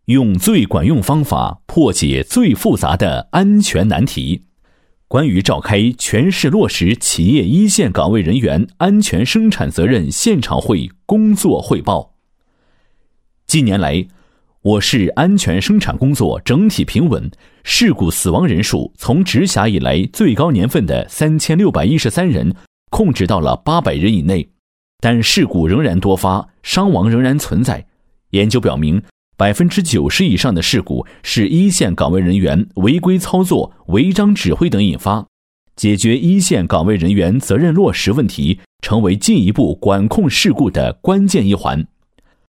用最管用方法破解最复杂的安全难题。关于召开全市落实企业一线岗位人员安全生产责任现场会工作汇报。近年来，我市安全生产工作整体平稳，事故死亡人数从直辖以来最高年份的3613人控制到了800人以内，但事故仍然多发，伤亡仍然存在。研究表明，90%以上的事故是一线岗位人员违规操作、违章指挥等引发。解决一线岗位人员责任落实问题，成为进一步管控事故的关键一环。